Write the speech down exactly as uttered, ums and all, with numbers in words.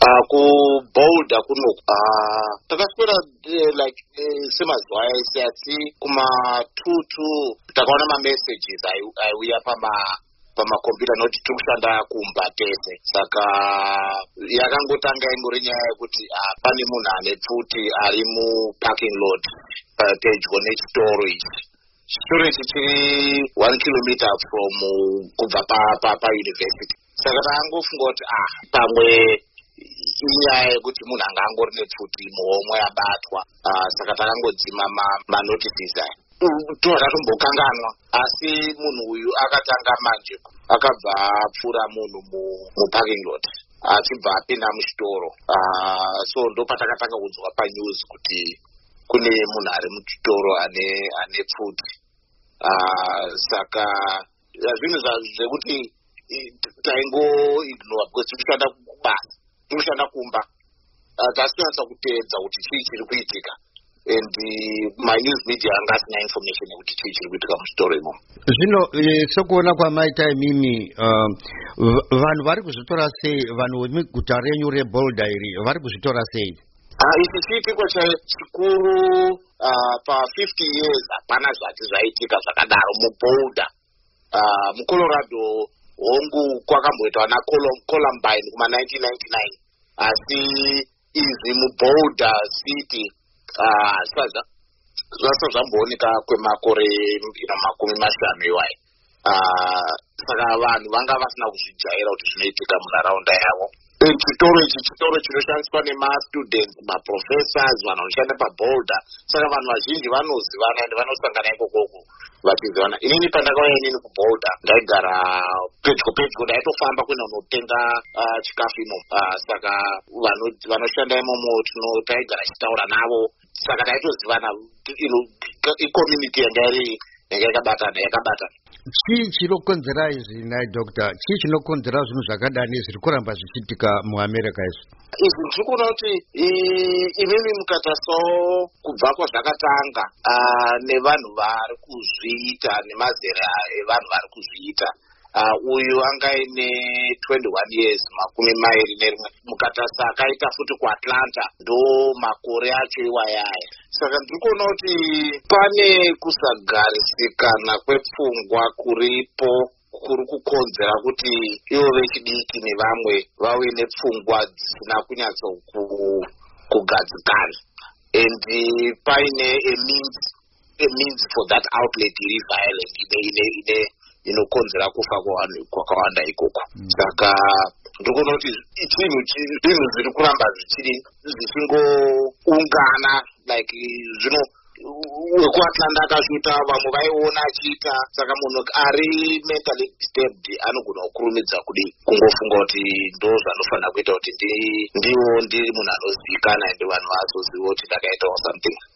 uh, kuboulder kuno uh, takaswera uh, like uh, semazuva ese asi kumatutu takaona mamessages aiuya pama pamakombiyuta noti tiri kushanda kumba tese saka yakangotanga ingori nyaya yekuti uh, pane munhu ane pfuti ari muparking lot uh, pedyo nechitoro ichi chitoro ichi chiri one kilometer from kubva pauniversity pa, pa saka takangofunga kuti ah pamwe inyaya yekuti munhu anga angori nepfuti muhomwe yabatwa uh, saka takangodzima manotices aya toda tombokanganwa asi munhu uyu akatanga manje akabva apfuura munhu muparking lot achibva apinda muchitoro uh, so ndo patakatanga kunzwa panews kuti kune munhu ari muchitoro ane ane pfuti uh, saka zvinhu zvekuti taingo ignore because tikushanda kubasa tikushanda kumba uh, tasinasa kuteedza kuti chii chiri kuitika and my news media anga asina information yekuti chii chiri kuitika muchitoro imo. Zvino sekuona kwamaita imimi vanhu vari kuzvitora sei, vanhu vemuguta renyu reBoulder iri vari kuzvitora sei? Ichi chiitiko chikuru pa fifty years hapana zvati zvaitika zvakadaro muBoulder. muColorado hongu kwakamboitwa naColumbine kuma nineteen ninety-nine asi izi muBoulder city sasa zvasa zvambooneka kwemakore makumi mashanu iwayo saka vanhu vanga vasina kuzvijaira kuti zvinoitika munharaunda yavo. Chitoro ichi chitoro chinoshandiswa nemastudents maprofessors vanhu vanoshanda paBoulder saka vanhu vazhinji vanozivana ende vanosangana ikokoko vachizivana. Inini pandakauya inini kuBoulder ndaigara pedyo pedyo ndaitofamba kuenda kunotenga uh, chikafu imo uh, saka vanhu vanoshanda imomo taigara chitaura navo saka taitozivana icommunity yanga iri yanga yakabatana yakabatana. Chii chinokonzera izvi nai doctor? Chii chinokonzera zvinhu zvakadani zviri kuramba zvichiitika muAmerica izvi? Izvi ndiri kuona kuti imimi mukatasawo kubva kwazvakatanga uh, nevanhu vari kuzviita nemazera evanhu vari kuzviita uh, uyu anga ine twenty-one years makumi mairi nerimwe mukatasa akaita futi kuAtlanta ndo makore acho iwayaya. Saka ndiri kuona kuti pane kusagarisikana kwepfungwa kuripo kuri kukonzera kuti ivo vechidiki nevamwe vave nepfungwa dzisina kunyatso kugadzikana and paine a means a means for that outlet iri violent ine ine ine inokonzera kufa kwakawanda ikoko. Saka ndikuona kuti chinhu zvinhu zviri kuramba zvichiri zvichingoungana like zvino wekuAtlanta akashuta vamwe vaiona achiita saka munhu ari mentally disturbed anogona kukurumidza kudi kungofunga kuti ndo zvanofanira kuita kuti ndiwo ndiri munhu anozivikanwa ende vanhu vazoziva kuti ndakaitawo something.